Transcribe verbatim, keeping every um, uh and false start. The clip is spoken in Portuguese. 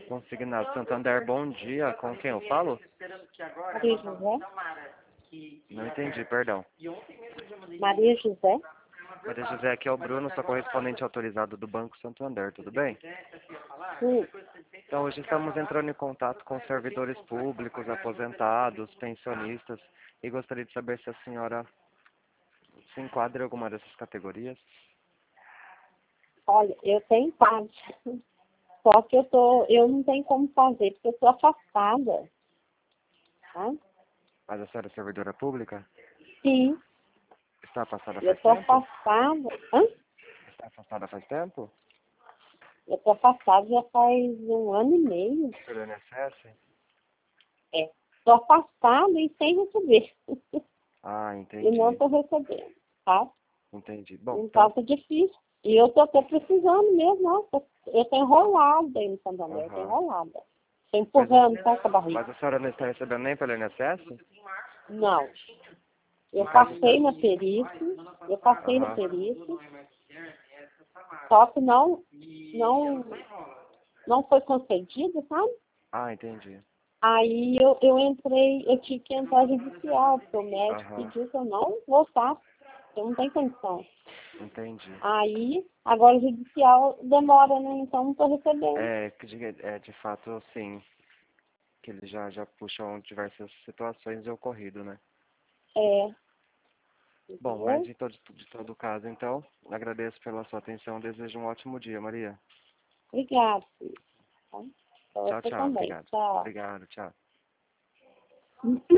Consignado Santander, bom dia. Com quem eu falo? Maria José? Não entendi, perdão. Maria José? Maria José, aqui é o Bruno, sou correspondente autorizado do Banco Santander, tudo bem? Sim. Então, hoje estamos entrando em contato com servidores públicos, aposentados, pensionistas, e gostaria de saber se a senhora se enquadra em alguma dessas categorias. Olha, eu tenho parte. Só que eu, tô, eu não tenho como fazer, porque eu estou afastada. Tá? Mas a senhora é servidora pública? Sim, Está afastada eu faz estou tempo? afastada. Hã? Está afastada faz tempo? Eu estou afastada já faz um ano e meio. Pelo I N S S? É. Estou afastada e sem receber. Ah, E não entendi. estou recebendo, tá? Entendi. Bom, Então então... tá difícil. E eu estou até precisando mesmo, nossa. Eu estou enrolada aí no Santander, eu estou Aham. enrolada. Estou Mas, empurrando, tá, com a barriga. mas a senhora não está recebendo nem pelo I N S S? Não. Eu No caso, passei na perícia, eu passei na aham. perícia, só que não, não, não foi concedido, sabe? Ah, entendi. Aí eu, eu entrei, eu tive que entrar judicial, porque o médico Aham. pediu que eu não voltasse, eu não tenho condição. Entendi. Aí, agora o judicial demora, né? Então não estou recebendo. É, que de, é, de fato, sim, que eles já, já puxam diversas situações de ocorrido, né? É, Bom, mas entendeu? de todo, de todo caso, então, agradeço pela sua atenção, desejo um ótimo dia, Maria. Obrigada, filho. Tá? Pra Tchau, você tchau, também. obrigado. Tchau. Obrigado, tchau.